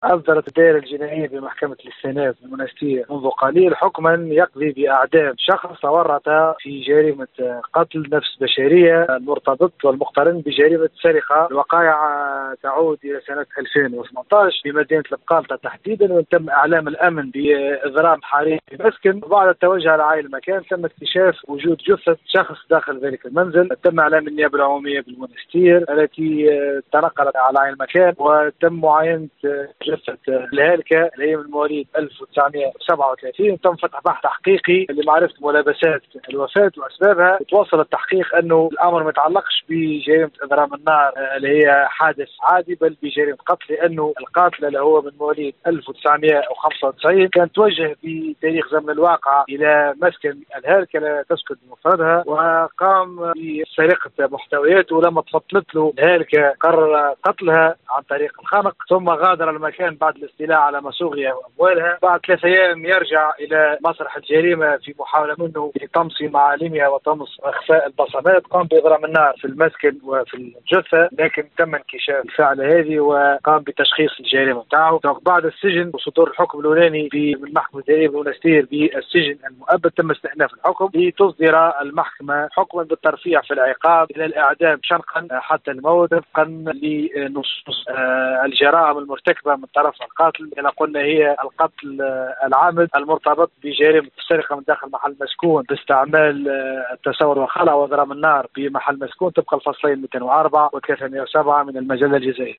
أصدرت الدائرة الجنائية بمحكمة الاستئناف المنستير منذ قليل حكما يقضي بإعدام شخص تورط في جريمة قتل نفس بشرية المرتبط والمقترن بجريمة سرقة. الوقائع تعود إلى سنة 2018 في مدينة البقالطة تحديدا، وتم إعلام الأمن بإضرام حريق في مسكن. وبعد التوجه على عائل المكان تم اكتشاف وجود جثة شخص داخل ذلك المنزل. تم إعلام النيابة العمومية بالمنستير التي تنقلت على عائل المكان، وتم معاينة جثة الهالكة اللي هي من مواليد 1937. تم فتح بحث تحقيقي لمعرفة ملابسات الوفاة وأسبابها. توصل التحقيق أنه الأمر ما يتعلقش بجريمة إضرام النار اللي هي حادث عادي، بل بجريمة قتل، لأنه القاتل اللي هو من مواليد 1995 كان توجه بتاريخ زمن الواقعة إلى مسكن الهالكة لا تسكن بمفردها، وقام بسرقة محتوياته. لما تفضلت له الهالكة قرر قتلها عن طريق الخنق، ثم غادر المكان بعد الاستيلاء على مسوغها وأموالها. بعد 3 أيام يرجع إلى مسرح الجريمة في محاولة منه لطمس معالمها وطمس إخفاء البصمات. قام بإضرام النار في المسكن وفي الجثة، لكن تم انكشاف الفعل هذه وقام بتشخيص الجريمة بتاعه. بعد السجن وصدور الحكم الأولاني من محكمة الدائرية بالمنستير بالسجن المؤبد، تم استئناف الحكم لتصدر المحكمة حكما بالترفيع في العقاب إلى الإعدام شنقا حتى الموت، وفقا لنصوص الجرائم المرتكبة من طرف القاتل. كما قلنا هي القتل العامد المرتبط بجريمة السرقة من داخل محل مسكون باستعمال التسول والخلع وإضرام النار بمحل مسكون طبق الفصلين 204 و307 من المجلة الجزائية.